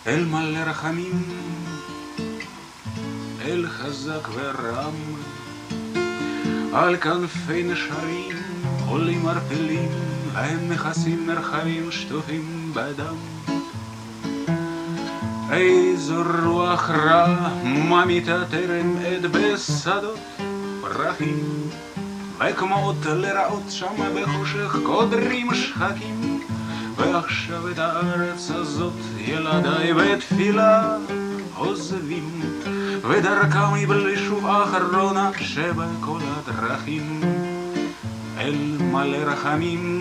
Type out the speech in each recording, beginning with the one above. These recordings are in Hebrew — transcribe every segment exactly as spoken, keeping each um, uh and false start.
אל מלא רחמים, אל חזק ורם, על כנפי נשרים עולים ערפלים, להם נכסים מרחבים שטופים בדם. איזו רוח רע ממיתה טרם עת בשדות פרחים, וכמות לרעות שם בחושך קודרים שחקים. ועכשיו את הארץ הזאת ילדיי בתפילה עוזבים, ודרכם מבלי שוב אחרונה שבכל הדרכים. אל מלא רחמים,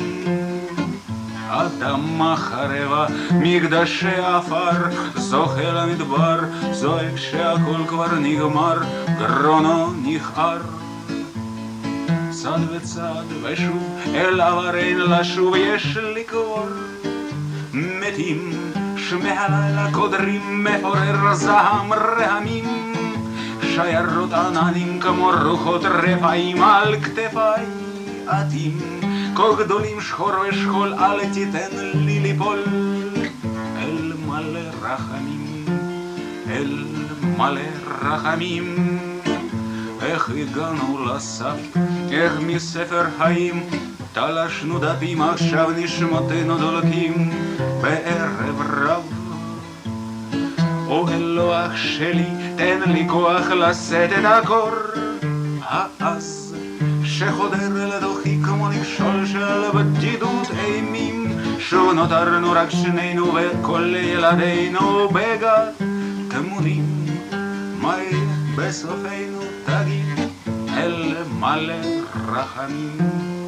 אדם החרבה, מקדשי עפר, זוכה למדבר, זועק שהכל כבר נגמר, גרונו נכער. צד וצד ושוב אל עברן לשוב יש לקבור, מתים שמהלילה קודרים מפורר זעם רעמים, שיירות עננים כמו רוחות רפאים על כתפיי עטים, כה גדולים שחור ושכול אל תיתן לי ליפול. אל מלא רחמים, אל מלא רחמים, איך הגענו לסף, איך מספר חיים תלשנו דפים, עכשיו נשמותינו דולקים בערב רב. או אלוהים שלי, תן לי כוח לשאת את הקור העז שחודר לתוכי כמו מכשול של בדידות אימים. שוב נותרנו רק שנינו וכל ילדינו בגד תמונים, מה בסופנו תגיד אל מלא רחמים.